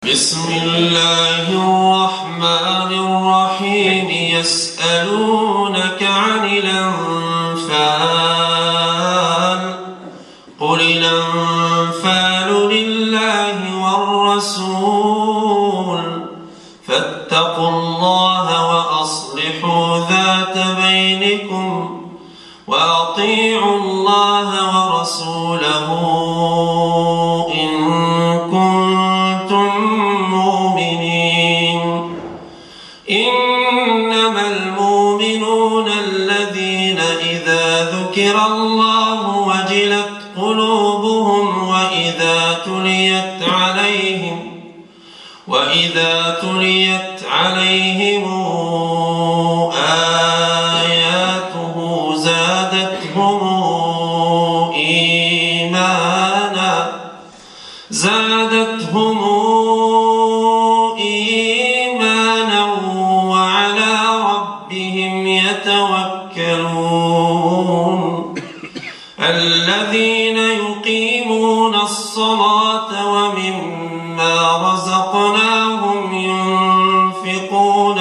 بسم الله الرحمن الرحيم يسألونك عن الأنفال قل الأنفال لله والرسول فاتقوا الله وأصلحوا ذات بينكم وأطيعوا الله ورسوله إن كنتم مؤمنين. إنما المؤمنون الذين إذا ذكر الله وجلت قلوبهم وإذا تليت عليهم آياته زادتهم إيمانا وعلى ربهم يتوكلون. الذين يقيمون الصلاة ومما رزقناهم ينفقون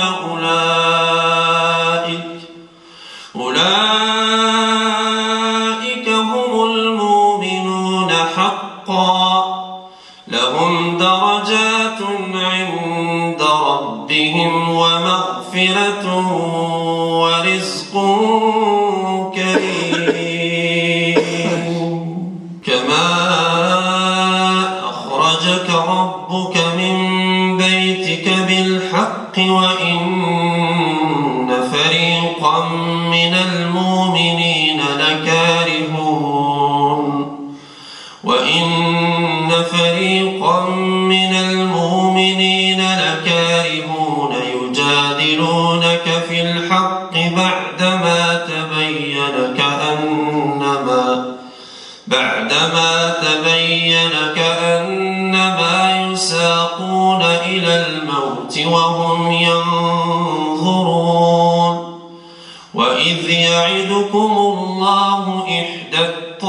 أولئك هم المؤمنون حقا لهم درجات عند ربهم ومغفرة ورزق كريم. كما أخرجك ربك من بيتك بالحق وإن فريقا من المؤمنين لكارهون يجادلونك في الحق بعدما تبين كأنما يساقون إلى الموت وهم ينظرون. وإذ يعدكم الله إحدى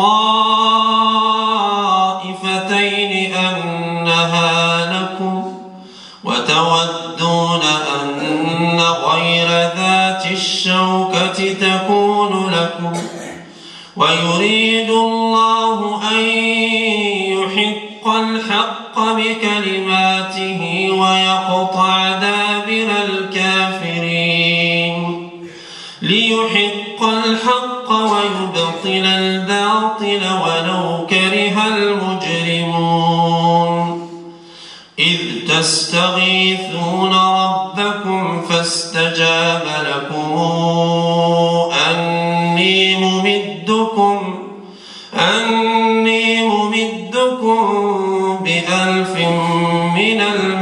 الطائفتين أنها لكم وتودون أن غير ذات الشوكة تكون لكم ويريد الله أن يحق الحق بكلماته ويقطع دابر الكافرين ليحق الحق ويبطل الباطل ولو كره المجرمون. إذ تستغيثون ربكم فاستجاب لكم أني ممدكم ب1000 من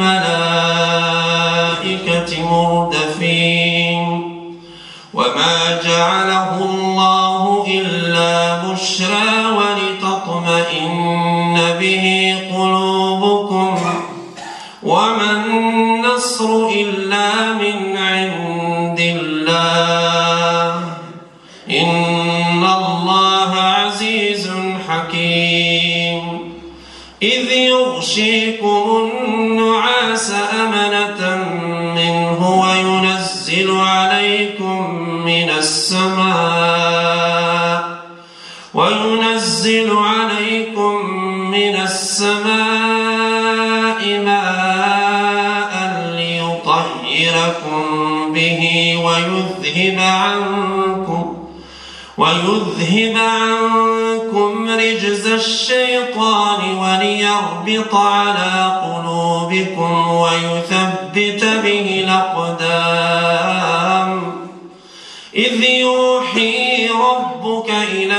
الملائكة مردفين. وما جعله الله إلا بشرى ولتطمئن به قلوبكم وما النصر إلا من عند الله إن الله عزيز حكيم. إذ يغشيكم النعاس أمنة منه وينزل عليكم من السماء ماء ليطهركم به ويذهب عنكم رجز الشيطان وليربط على قلوبكم ويثبت به الأقدام. إذ يوحي ربك إلى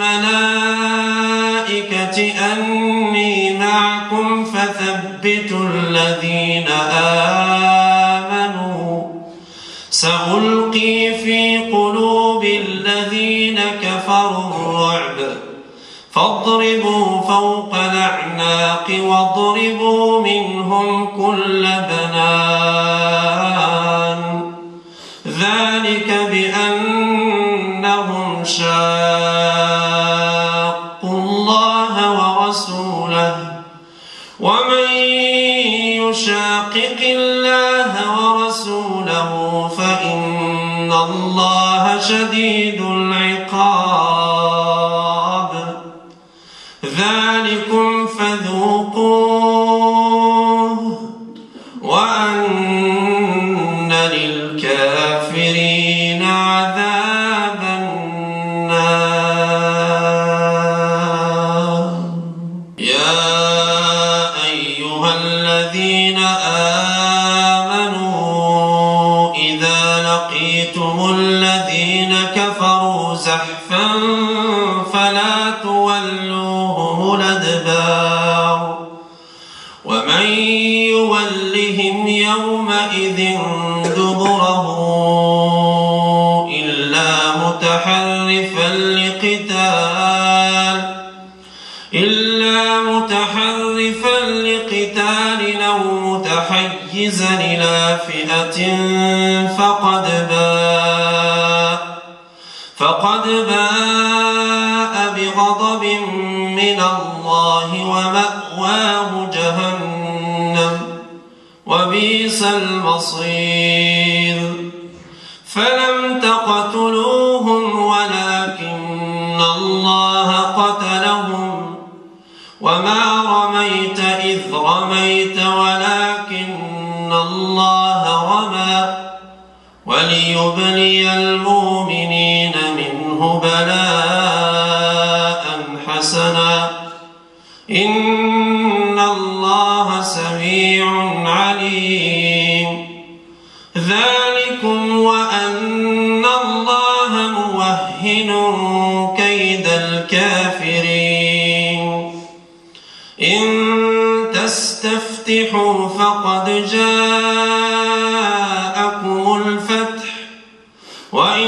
الملائكة أني معكم فثبتوا الذين آمنوا سألقي في قلوب الذين كفروا الرعب فاضربوا فوق الأعناق واضربوا منهم كل بنان. ذلك بأنهم شاقوا الله ورسوله ومن يشاق يشاقق الله ورسوله فإن الله شديد العقاب ذلكم فذوقوه وأن للكافرين عذاب النار يا أيها الذين آمنوا إذا لقيتم الذين كفروا زحفا فلا تولوهم الأدبار ومن يولهم يومئذ دبره إلا متحرفا لقتال أو متحيزا إلى فئة فقد باء بغضب من الله ومأواه جهنم وبئس المصير فلم تقتلوهم ولكن الله قتلهم وما رميت إذ رميت ولكن الله رمى وليبلي المؤمنين منه بلاء حسنا إن الله سميع عليم ذلكم وأن الله موهن كيد الكافرين إن تستفتحوا فقد جاءكم الفتح وإن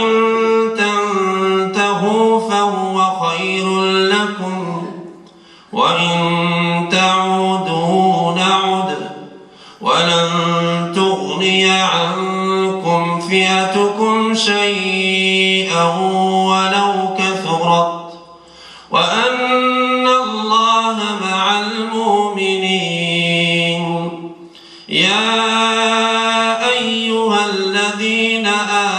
تنتهوا فهو خير لكم وإن تعودوا نعد ولن تغني عنكم فئتكم شيئا ولو كثرت وأن الله مع المؤمنين يا أيها الذين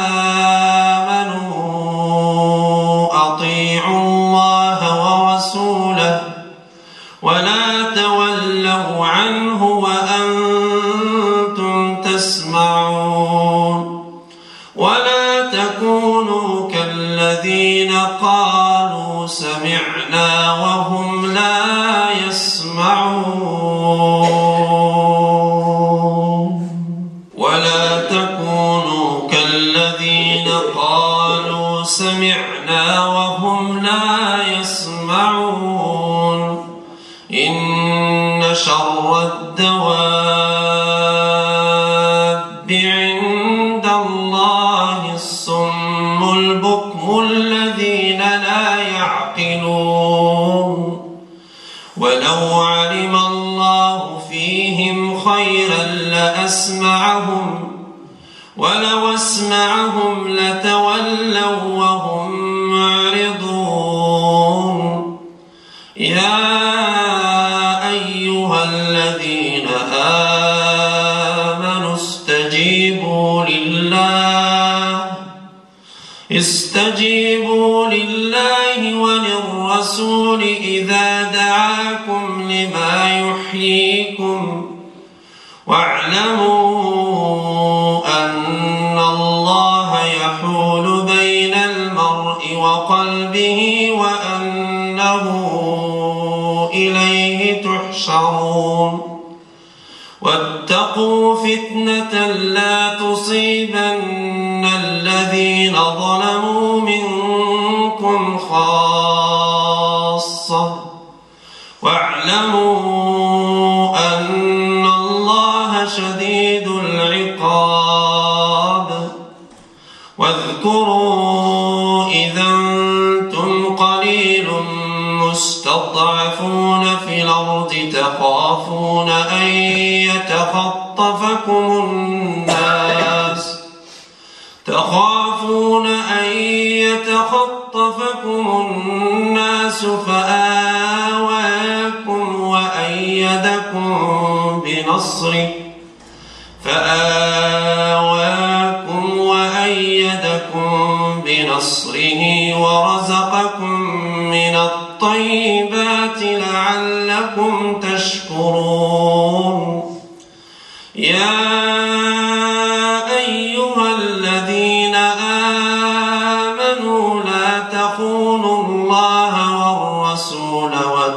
آمنوا أطيعوا الله ورسوله ولا تولوا عنه وأنتم تسمعون ولا تكونوا كالذين قالوا سمعنا وهم لا يسمعون ولا تكونوا كالذين قالوا سمعنا وهم لا يسمعون إن شر الدواب عند الله الصم البكم الذين لا يعقلون ولو علم الله فيهم خيرا لأسمعهم ولو أسمعهم لتولوا وهم معرضون يا أيها الذين آمنوا استجيبوا لله وللرسول إذا دعاكم لما يحييكم واعلموا أن الله يحول بين المرء وقلبه وأنه إليه تحشرون واتقوا فتنة لا تصيبن الذين ظلموا منكم خاصة واعلموا أن الله شديد العقاب واذكروا إذا أنتم قليل مستضعفون في الأرض تخافون أن يتخطفكم الناس فآواكم وأيدكم بنصره فآواكم وأيدكم بنصره ورزقكم من الطيبات لعلكم تشكرون. يا أيها الذين آمنوا لا تخونوا الله والرسول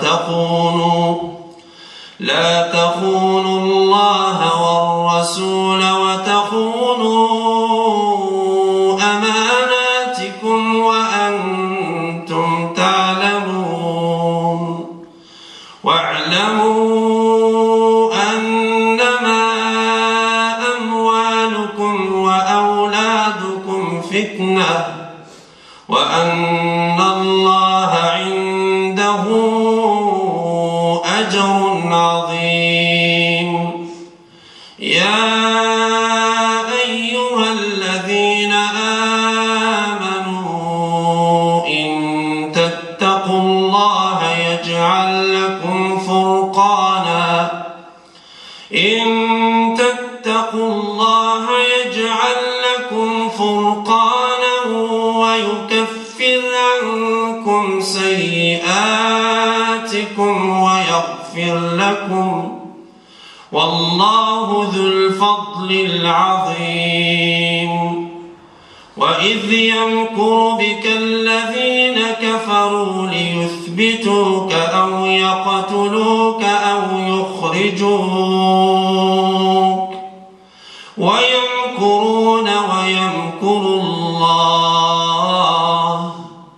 وتخونوا أماناتكم وأنتم تعلمون. واعلموا أنما أموالكم وأولادكم فتنة وأن الله عنده أجر عظيم. يا أيها الذين آمنوا إن تتقوا الله يجعل لكم فرقانا ويكفر عنكم سيئاتكم ويغفر لكم والله ذو الفضل العظيم. وإذ يمكر بك الذين كفروا ليثبتوك أو يقتلوك أو يخرجوك ويمكرون ويمكر الله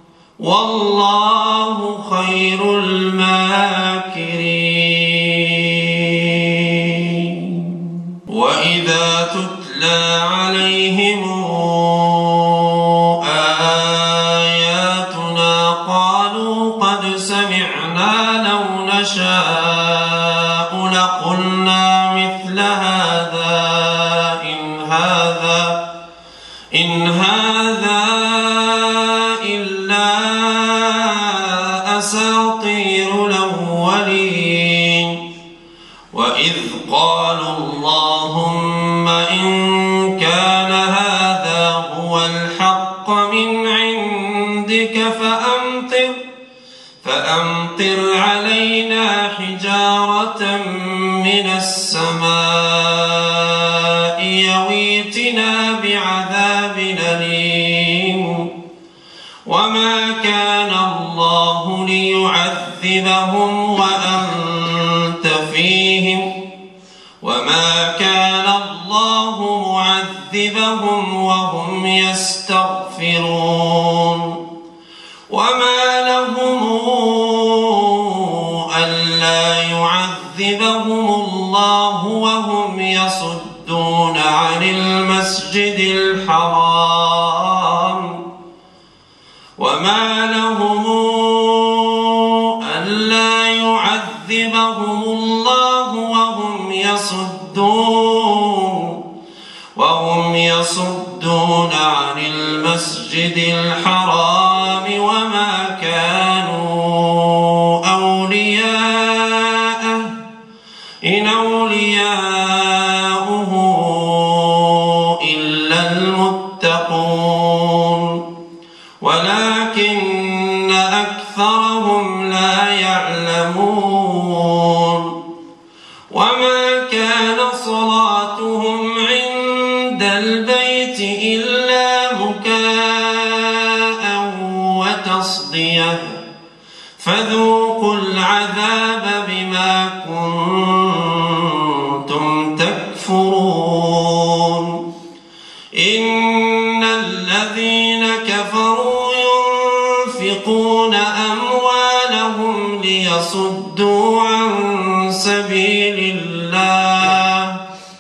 والله خير الماكرين. وإذا تتلى عليهم آياتنا قالوا قد سمعنا لو نشاء لقلنا مثل هذا إن هذا إلا أساطير الأولين. وإذ قالوا اللهم إن كان هذا هو الحق من عندك فأمطر علينا حجارة من السماء يويتنا بعذاب أليم. وما كان الله ليعذبهم وأنت فيهم وما كان الله معذبهم وهم يستغفرون. وما لهم ألا يعذبهم الله وهم يصدون عن المسجد الحرام وما لهم ألا يعذبهم الله وهم يصدون عن المسجد الحرام وما كانوا أولياءه إن أولياؤه إلا المتقون ولكن أكثرهم لا يعلمون. وما كان صلاتهم عند البيت إلا مكاء وتصدية فذوقوا العذاب بما كنتم تكفرون. إن الذين كفروا ينفقون أموالهم ليصدوا عن سبيل الله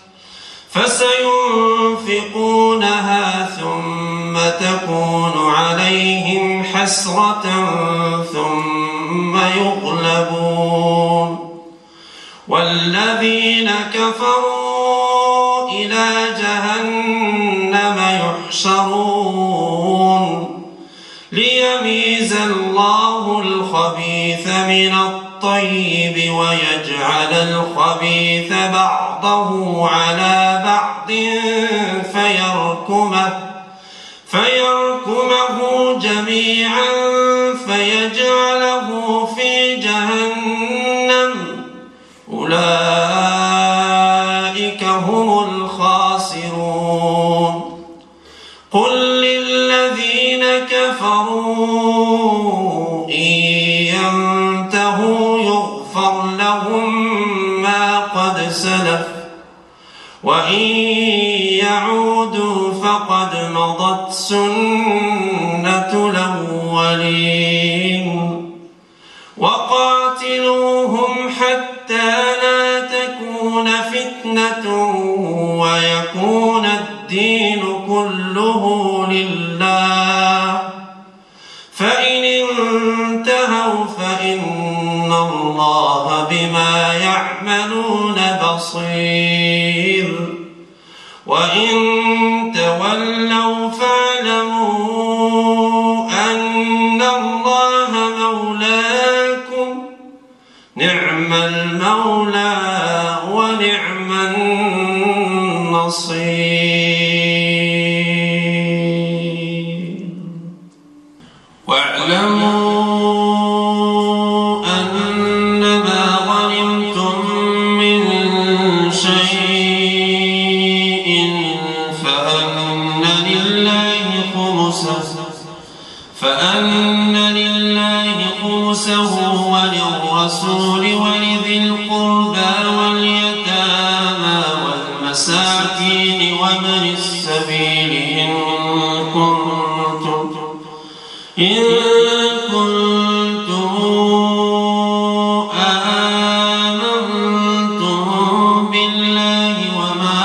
فسينفقونها ثم تكون عليهم حسرة ثم يغلبون والذين كفروا إلى جهنم يحشرون ليميز الله الخبيث من الطيب ويجعل الخبيث بعض بعضه على بعض فيركمه جميعا فيجعله في جهنم أولئك هم الخاسرون قل للذين كفروا إن ينتهوا يغفر لهم ما قد سلف وإن يعودوا فقد مضت سنة الأولين وقاتلوهم حتى لا تكون فتنة ويكون الدين كله لله فإن انتهوا فإن الله بما يعملون بصير وإن تولوا فاعلموا أن الله مولاكم نعم المولى ونعم النصير واعلموا أنما غنمتم من شيء فأن لله خمسه وللرسول ولذي القربى واليتامى والمساكين وابن السبيل إن كنتم آمنتم بالله وما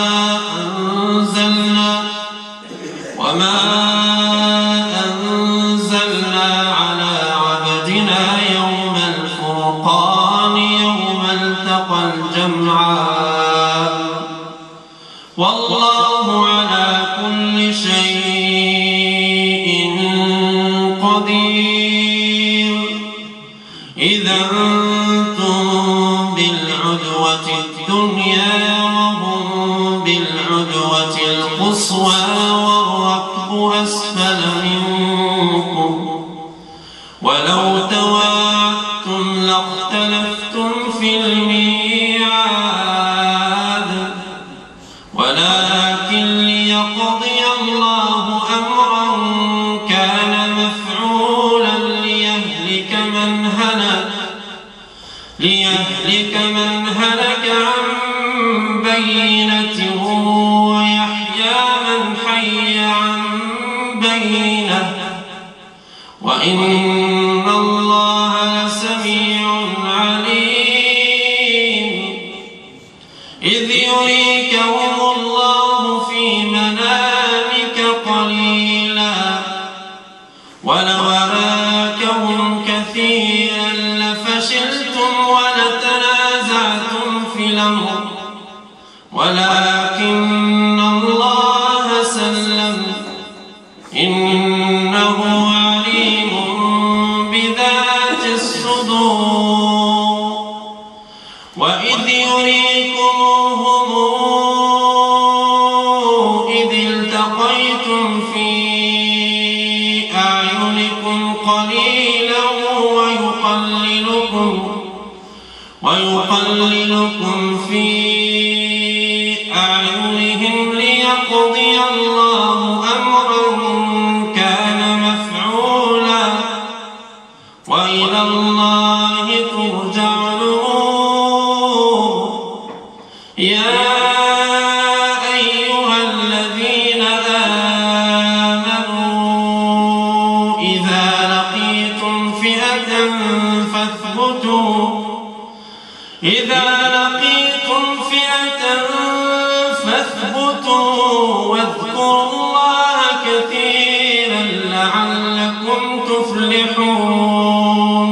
أنزلنا على عبدنا يوم الفرقان يوم التقى الجمعان والله على كل شيء قدير إذا أنتم بالعدوة الدنيا وهم بالعدوة القصوى والركب أسفل منكم ولو تواعدتم لاختلفتم في الميعاد ولكن ليقضي الله أمرا كان مفعولا ليهلك من هلك عن بينة ويحيى من حي عن بينة وإن الله لسميع عليم إذ يريكهم الله في منامك قليلا ولو أراكهم كثيرا لفشلتم ولتنازعتم في الأمر ولكن الله سلم إنه عليم بذات الصدور وإذ يريكموهم إذ التقيتم في أعينكم قليلا ويقللكم في أعينهم ليقضي الله أمرا كان مفعولا وإلى الله ترجع الأمور يا أيها الذين آمنوا إذا لقيتم فئة فاثبتوا واذكروا الله كثيرا لعلكم تفلحون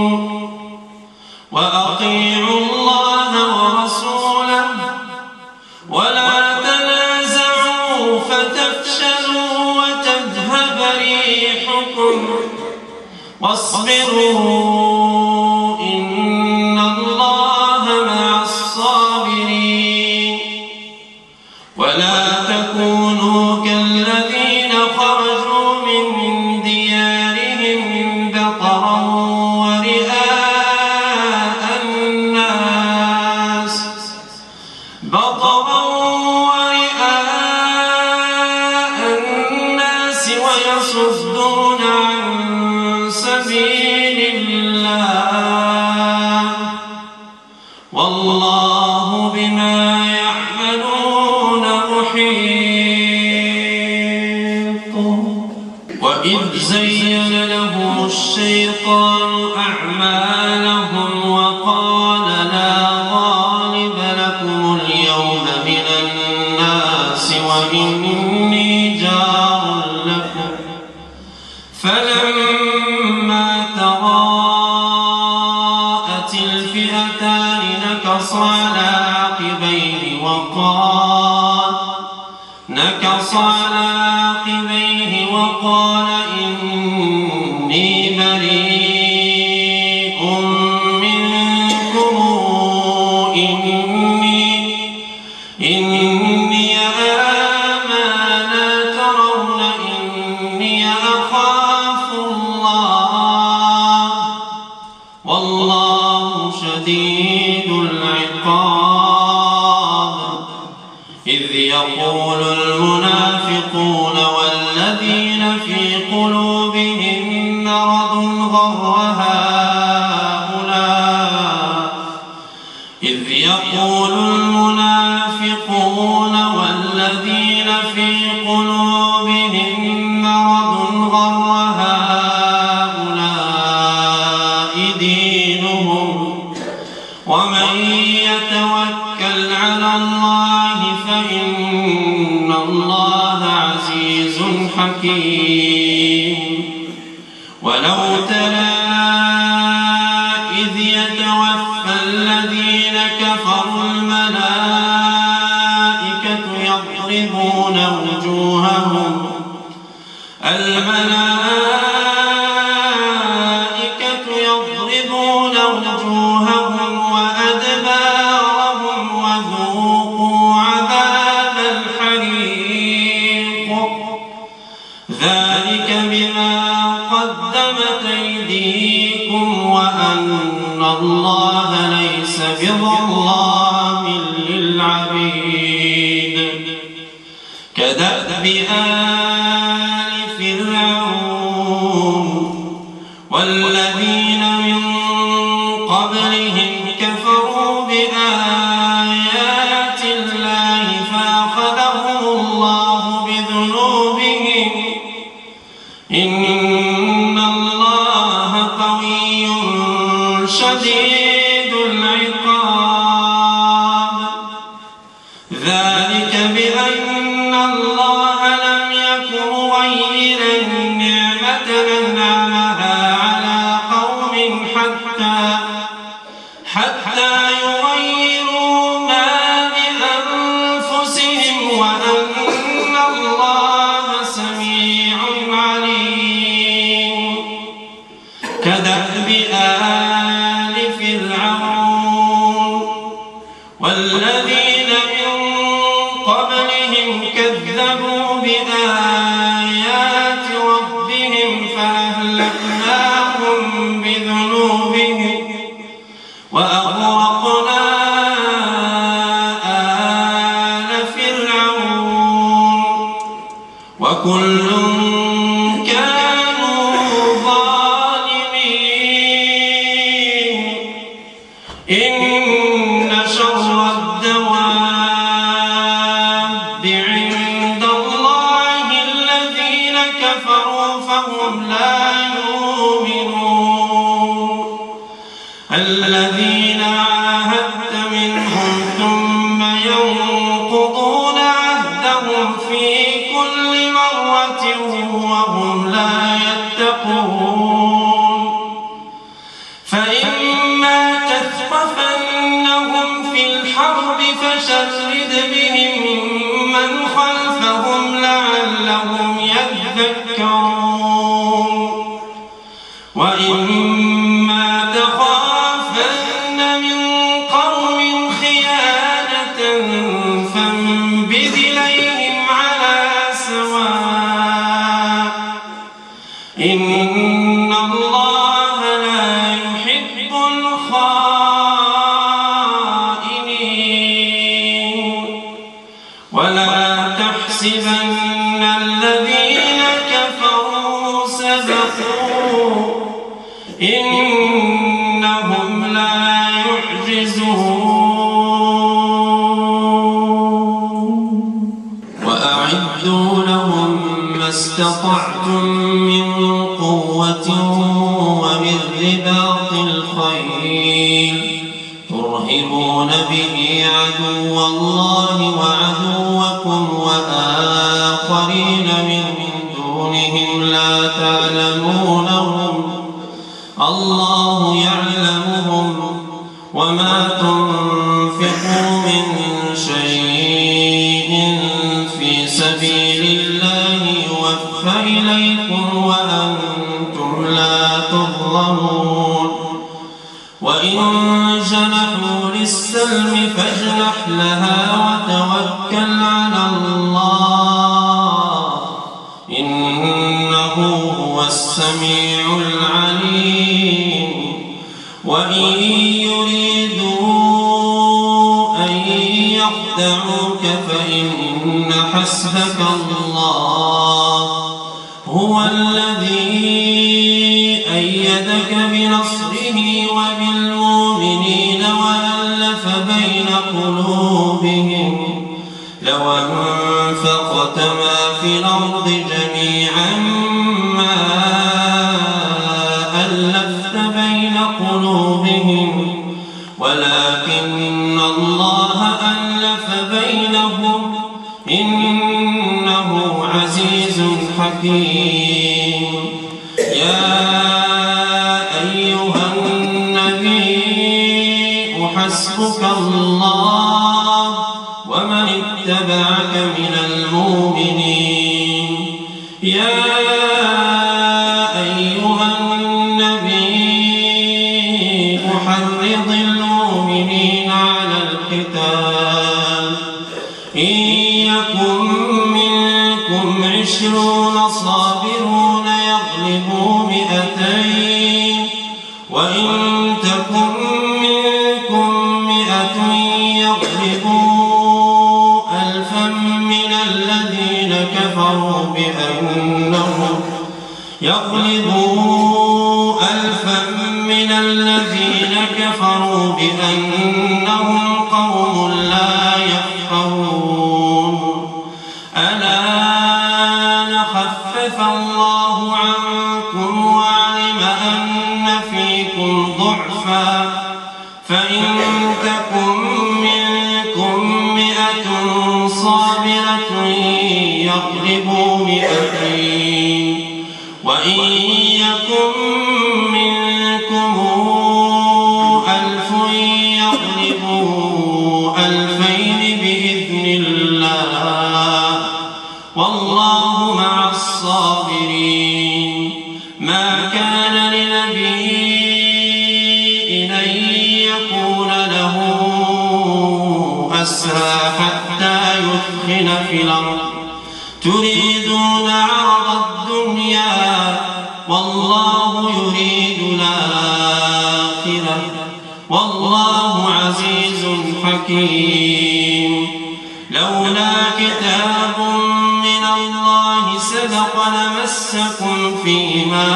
وأطيعوا الله ورسوله ولا تنازعوا فتفشلوا وتذهب ريحكم واصبروا إن الله مع الصابرين ولا تكونوا كالذين خرجوا من ديارهم بطرا ورئاء الناس ويصدون عن سبيل الله والله بما يعملون محيط. وإذ زين لهم الشيطان أعمالهم وقال لا غالب لكم اليوم من الناس وإني جار لكم فلما تراءت الفئتان نكص على عقبيه وقال إني بريء منكم إني أرى ما لا ترون إني أخاف الله والله شديد العقاب. إذ يقول المنافقون والذين في قلوبهم مرض غر هؤلاء دينهم ومن يتوكل على الله فإن الله عزيز حكيم. ولو ترى إذ يتوفى الذين كفروا الملائكة يضربون وجوههم وأدبارهم وذوقوا عذاب الحريق ذلك بما قدمت أيديكم وأن الله ليس بظلام للعبيد. كدأب آل فرعون والذين من قبلهم كفروا بآيات الله فأخذهم الله بذنوبهم إن الله قوي شديد العقاب. ذلك بأن الله لم يكن مغيرا نعمة أنعمها على قوم حتى يغيروا ما بأنفسهم وأن الله سميع عليم. كدأب آل فرعون والذين من قبلهم كذبوا بآيات ربهم فأهلكناهم بذنوبهم وأغرقنا آل فرعون وكل كانوا ظالمين. إن شر الدواب عند الله الذين كفروا فهم لا يؤمنون الذين عاهدت منهم ثم ينقضون عهدهم في كل مرة وهم لا يتقون. فإما تثقفنهم في الحرب فشرد بهم من خلفهم لعلهم يذكرون. وإما تخافن من قوم خيانة فانبذ بذليهم على سواء إن الله لا يحب الخائنين ولا تحسبن الذين كفروا سبقوا إنهم لا يعجزون وأعدوا لهم ما استطعتم من قوة ومن رباط الخيل ترهبون به عدو الله وعدوكم وآخرين من دونهم لا تعلمونهم الله يعلمهم وما تنفقوا من شيء في سبيل الله يوفى إليكم وأنتم لا تظلمون وإن جنحوا للسلم فاجنح لها وتوكل على الله إنه هو السميع العليم وإن يريدوا أن يخدعوك فإن حسبك الله هو الذي أيدك بنصره وبالمؤمنين وألف بين قلوبهم لو أنفقت ما في الأرض جميعا ما ألفت بين قلوبهم ولكن الله ألف بينهم إنه عزيز حكيم يا أيها النبي حسبك الله ومن اتبعك من المؤمنين يا أيها النبي حرض المؤمنين على القتال إن يكن منكم 20 صابرون يغلبوا 200 وإن تكن منكم 100 يغلبوا 1000 من الذين كفروا بأنهم قوم لا يفقهون الآن خفف الله عنكم وعلم أن فيكم ضعفا فإن تكن منكم 100 صابرة يغلبوا 200 وإن يكن منكم 1000 يغلبوا 2000 بإذن الله والله مع الصابرين ما كان لنبي أن يكون له أسرى حتى يثخن في الأرض تريدون عرض الدنيا والله يريد الآخرة والله عزيز حكيم لولا كتاب من الله سبق لمسكم فيما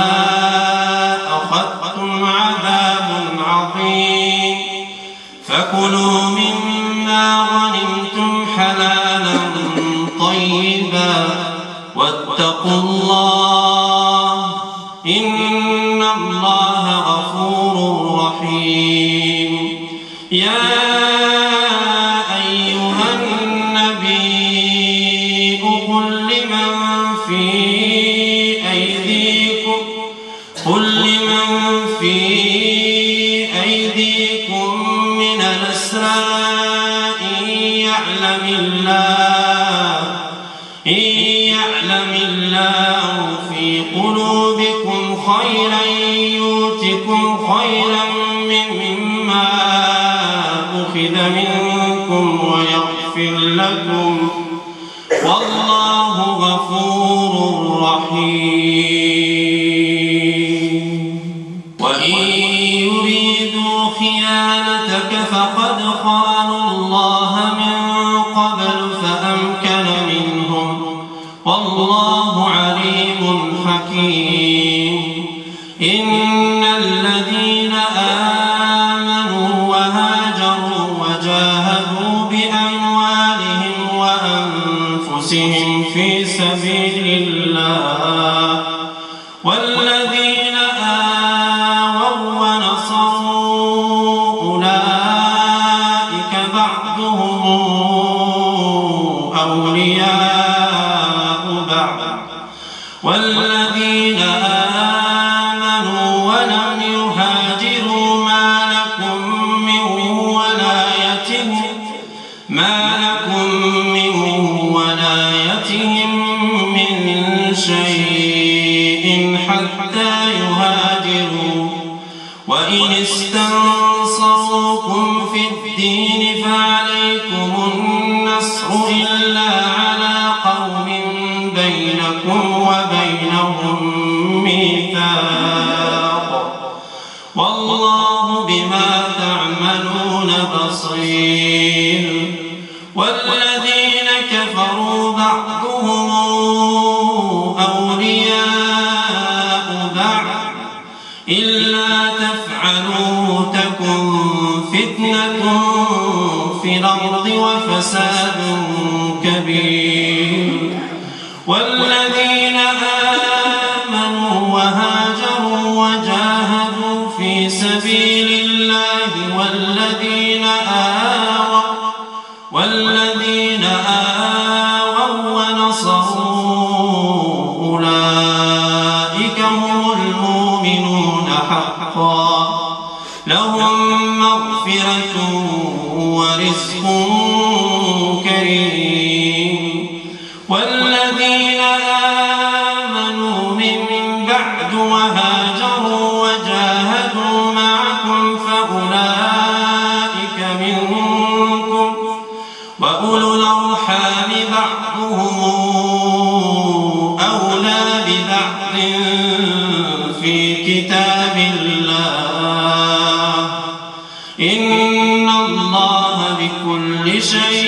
أخذتم عذاب عظيم فكلوا مما غنمتم حلالا طيبا واتقوا الله إن الله غفور رحيم يا أيها النبي قل لمن في أيديكم من الأسرى إن يعلم الله في قلوبكم خيرا يؤتكم خيرا مما أخذ منكم ويغفر لكم والله غفور رحيم. وإن يريدوا خيانتك فقد خانوا الله من قبل فأمكن منهم والله عليم حكيم. إن الذين آمنوا وهاجروا وجاهدوا بأموالهم وأنفسهم في سبيل الله والذين آووا ونصروا أولئك بعضهم أولياء بعض والذين آمنوا ولم يهاجروا ما لكم من ولايتهم من شيء حتى يهاجروا. وإن استنصروكم في الدين فعليكم النصر إلا على قوم بينكم وبينهم ميثاق والله بما تعملون بصير. والذين كفروا بعضهم أولياء بعض إلا تفعلوا تكن فتنة في الأرض وفساد كبير. والذين آمنوا وهاجروا وجاهدوا في سبيل الله والذين آووا ونصروا أولئك هم المؤمنون حقا لهم مغفرة ورزق كريم. والذين آمنوا من بعد وهاجروا وجاهدوا معكم فأولئك منكم وأولو الأرحام بعضهم أولى ببعض في كتاب الله إن الله بكل شيء